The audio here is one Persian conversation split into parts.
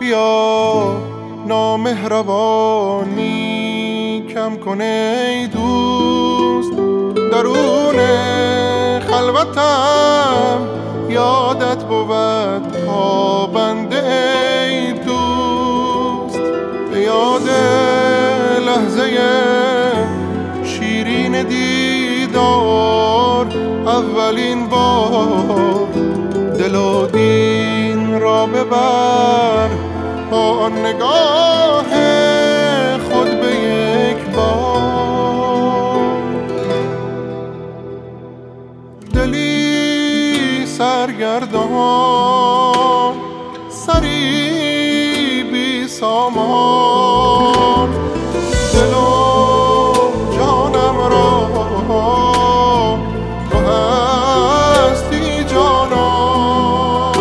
بیا نامهربانی کم کنه ای دوست، درون خلوتم یادت بود تابنده ای دوست. به یاد لحظه شیرین دیدار اولین بار دل و دین را ببر با آن نگاه خود به یک بار. دلی سرگردان سری بی سامان، دل و جانم را تو هستی جانان.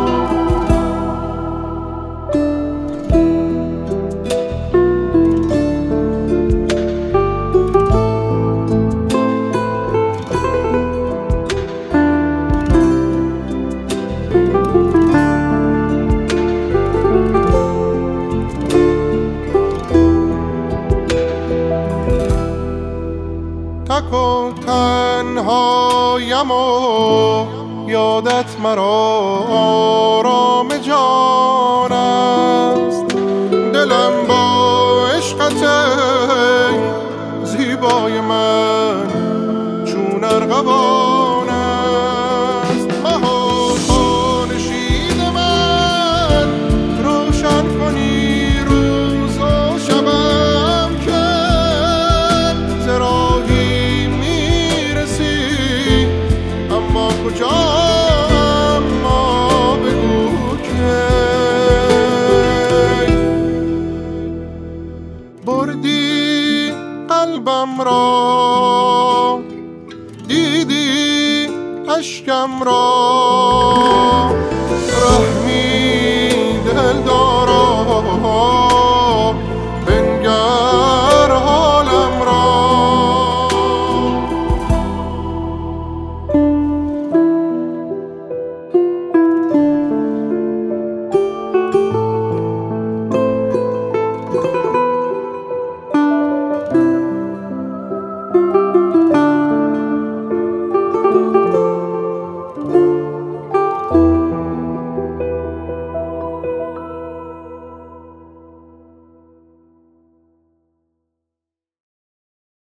تک و تنهایم و یادت مرا آرام جان است، دلم با عشقت ای زیبای من چون ارغوان است. مها نشین من روشن کنی روز و شبم که ز راهی میرسی اما کجا، اما بگو که بردی قلبم را دیدی اشکم را، رحمی دلدارا بنگر حالم را.